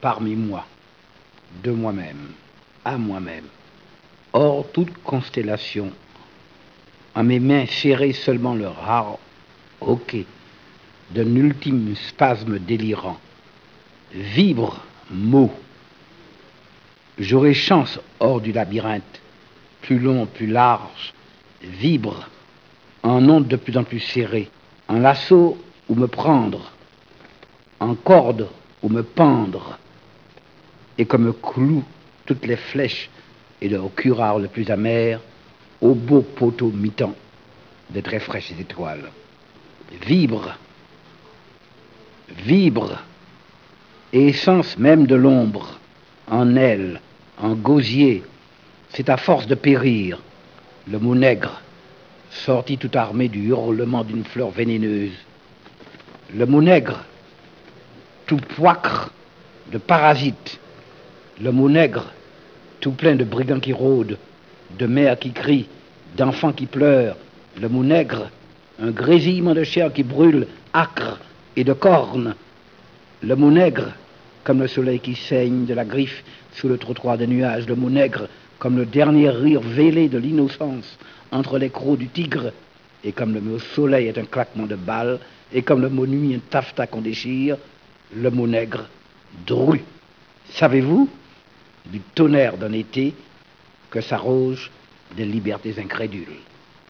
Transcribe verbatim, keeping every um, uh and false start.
parmi moi, de moi-même, à moi-même, hors toute constellation, en mes mains serrées seulement le rare hoquet d'un ultime spasme délirant. Vibre, mot, j'aurai chance hors du labyrinthe, plus long, plus large, vibre, en ondes de plus en plus serrées, en lasso où me prendre, en corde où me pendre, et comme me clouent toutes les flèches et leur curare le plus amer au beau poteau mi-temps de très fraîches étoiles. Vibre, vibre, et essence même de l'ombre, en elle, en gosier, c'est à force de périr, le mot nègre, sorti tout armé du hurlement d'une fleur vénéneuse. Le mot nègre, tout poicre de parasites. Le mot nègre, tout plein de brigands qui rôdent, de mères qui crient, d'enfants qui pleurent. Le mot nègre, un grésillement de chair qui brûle, âcre et de cornes. Le mot nègre, comme le soleil qui saigne de la griffe sous le trottoir des nuages. Le mot nègre, comme le dernier rire vêlé de l'innocence entre les crocs du tigre. Et comme le mot soleil est un claquement de balles, et comme le mot nuit un taffetas qu'on déchire, le mot nègre, dru. Savez-vous, du tonnerre d'un été, que s'arrogent des libertés incrédules.